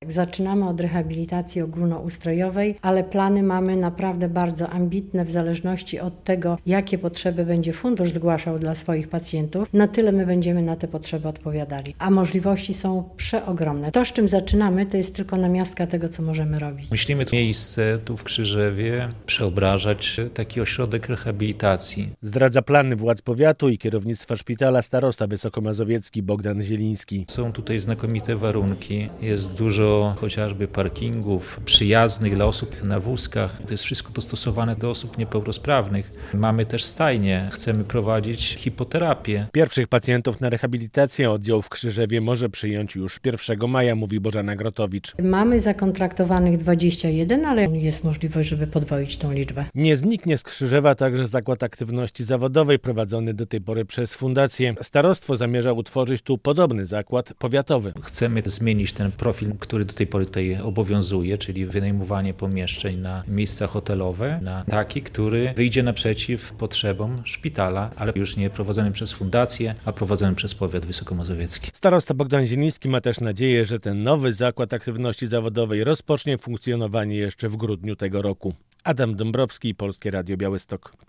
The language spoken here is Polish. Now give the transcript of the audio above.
Zaczynamy od rehabilitacji ogólnoustrojowej, ale plany mamy naprawdę bardzo ambitne w zależności od tego, jakie potrzeby będzie fundusz zgłaszał dla swoich pacjentów. Na tyle my będziemy na te potrzeby odpowiadali, a możliwości są przeogromne. To, z czym zaczynamy, to jest tylko namiastka tego, co możemy robić. Myślimy miejsce tu w Krzyżewie przeobrażać taki ośrodek rehabilitacji. Zdradza plany władz powiatu i kierownictwa szpitala starosta wysokomazowiecki Bogdan Zieliński. Są tutaj znakomite warunki, jest dużo chociażby parkingów przyjaznych dla osób na wózkach. To jest wszystko dostosowane do osób niepełnosprawnych. Mamy też stajnie, chcemy prowadzić hipoterapię. Pierwszych pacjentów na rehabilitację oddział w Krzyżewie może przyjąć już 1 maja, mówi Bożena Grotowicz. Mamy zakontraktowanych 21, ale jest możliwość, żeby podwoić tą liczbę. Nie zniknie z Krzyżewa także zakład aktywności zawodowej prowadzony do tej pory przez fundację. Starostwo zamierza utworzyć tu podobny zakład powiatowy. Chcemy zmienić ten profil, który do tej pory tutaj obowiązuje, czyli wynajmowanie pomieszczeń na miejsca hotelowe, na taki, który wyjdzie naprzeciw potrzebom szpitala, ale już nie prowadzonym przez fundację, a prowadzonym przez powiat wysokomazowiecki. Starosta Bogdan Zieliński ma też nadzieję, że ten nowy zakład aktywności zawodowej rozpocznie funkcjonowanie jeszcze w grudniu tego roku. Adam Dąbrowski, Polskie Radio Białystok.